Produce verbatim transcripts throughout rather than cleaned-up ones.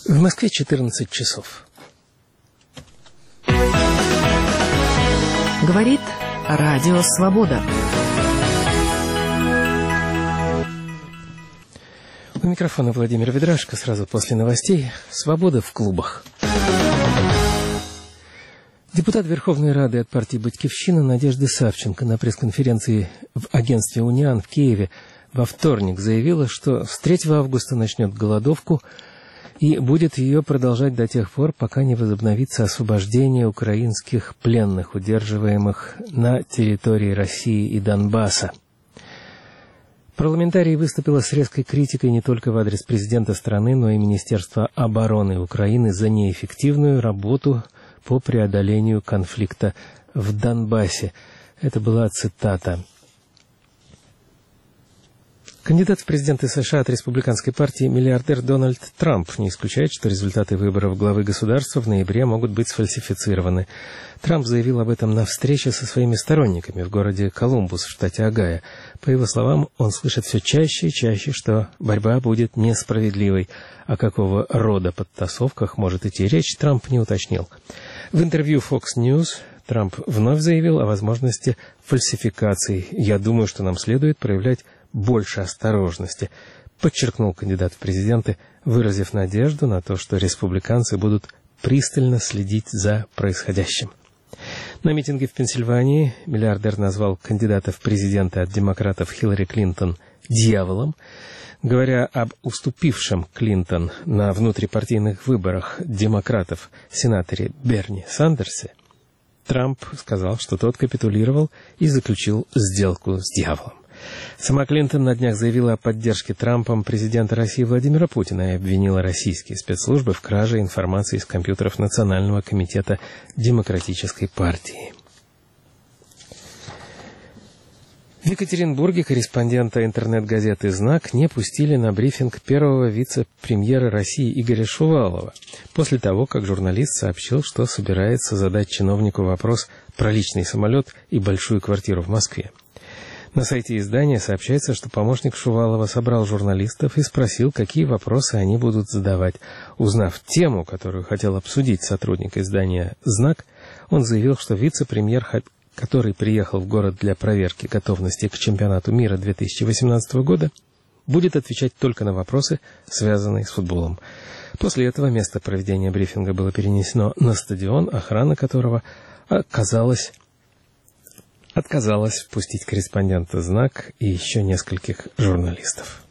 В Москве четырнадцать часов. Говорит Радио Свобода. У микрофона Владимир Ведрашко. Сразу после новостей. Свобода в клубах. Депутат Верховной Рады от партии «Батькивщина» Надежда Савченко на пресс-конференции в агентстве «Униан» в Киеве во вторник заявила, что с третьего августа начнет голодовку и будет ее продолжать до тех пор, пока не возобновится освобождение украинских пленных, удерживаемых на территории России и Донбасса. Парламентарий выступила с резкой критикой не только в адрес президента страны, но и Министерства обороны Украины за неэффективную работу по преодолению конфликта в Донбассе. Это была цитата. Кандидат в президенты США от республиканской партии миллиардер Дональд Трамп не исключает, что результаты выборов главы государства в ноябре могут быть сфальсифицированы. Трамп заявил об этом на встрече со своими сторонниками в городе Колумбус в штате Огайо. По его словам, он слышит все чаще и чаще, что борьба будет несправедливой. О какого рода подтасовках может идти речь, Трамп не уточнил. В интервью Fox News Трамп вновь заявил о возможности фальсификаций. «Я думаю, что нам следует проявлять больше осторожности», подчеркнул кандидат в президенты, выразив надежду на то, что республиканцы будут пристально следить за происходящим. На митинге в Пенсильвании миллиардер назвал кандидата в президенты от демократов Хиллари Клинтон «дьяволом». Говоря об уступившем Клинтон на внутрипартийных выборах демократов сенаторе Берни Сандерсе, Трамп сказал, что тот капитулировал и заключил сделку с дьяволом. Сама Клинтон на днях заявила о поддержке Трампом президента России Владимира Путина и обвинила российские спецслужбы в краже информации из компьютеров Национального комитета Демократической партии. В Екатеринбурге корреспондента интернет-газеты «Знак» не пустили на брифинг первого вице-премьера России Игоря Шувалова после того, как журналист сообщил, что собирается задать чиновнику вопрос про личный самолет и большую квартиру в Москве. На сайте издания сообщается, что помощник Шувалова собрал журналистов и спросил, какие вопросы они будут задавать. Узнав тему, которую хотел обсудить сотрудник издания «Знак», он заявил, что вице-премьер, который приехал в город для проверки готовности к чемпионату мира две тысячи восемнадцатого года, будет отвечать только на вопросы, связанные с футболом. После этого место проведения брифинга было перенесено на стадион, охрана которого оказалась... отказалась впустить корреспондента «Знак» и еще нескольких журналистов.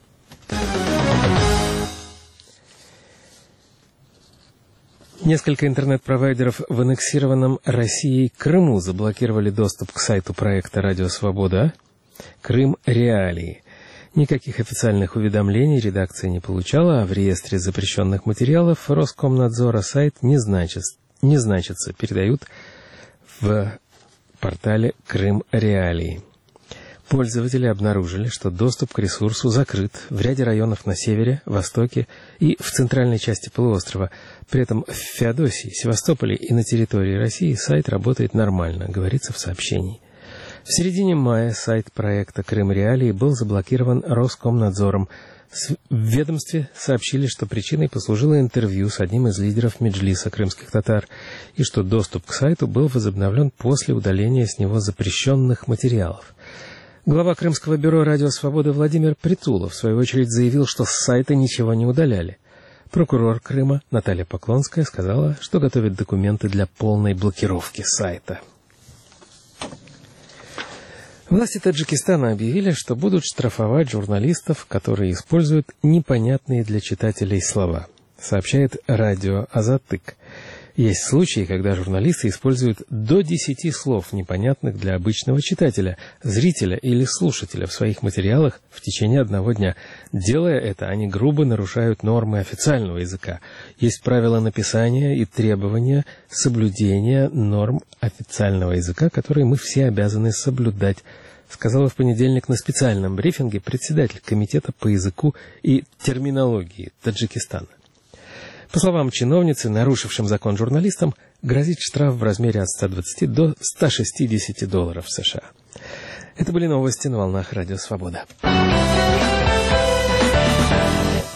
Несколько интернет-провайдеров в аннексированном Россией Крыму заблокировали доступ к сайту проекта «Радио Свобода» «Крым. Реалии». Никаких официальных уведомлений редакция не получала, а в реестре запрещенных материалов Роскомнадзора сайт не, значит, не значится, передают в портале «Крым. Реалии». Пользователи обнаружили, что доступ к ресурсу закрыт в ряде районов на севере, востоке и в центральной части полуострова. При этом в Феодосии, Севастополе и на территории России сайт работает нормально, говорится в сообщении. В середине мая сайт проекта «Крым. Реалии» был заблокирован Роскомнадзором. В ведомстве сообщили, что причиной послужило интервью с одним из лидеров Меджлиса крымских татар и что доступ к сайту был возобновлен после удаления с него запрещенных материалов. Глава Крымского бюро «Радио Свобода» Владимир Притулов, в свою очередь, заявил, что с сайта ничего не удаляли. Прокурор Крыма Наталья Поклонская сказала, что готовит документы для полной блокировки сайта. Власти Таджикистана объявили, что будут штрафовать журналистов, которые используют непонятные для читателей слова, сообщает радио «Азатык». Есть случаи, когда журналисты используют до десяти слов, непонятных для обычного читателя, зрителя или слушателя в своих материалах в течение одного дня. Делая это, они грубо нарушают нормы официального языка. Есть правила написания и требования соблюдения норм официального языка, которые мы все обязаны соблюдать, сказала в понедельник на специальном брифинге председатель Комитета по языку и терминологии Таджикистана. По словам чиновницы, нарушившим закон журналистам грозит штраф в размере от ста двадцати до ста шестидесяти долларов США. Это были новости на волнах Радио Свобода.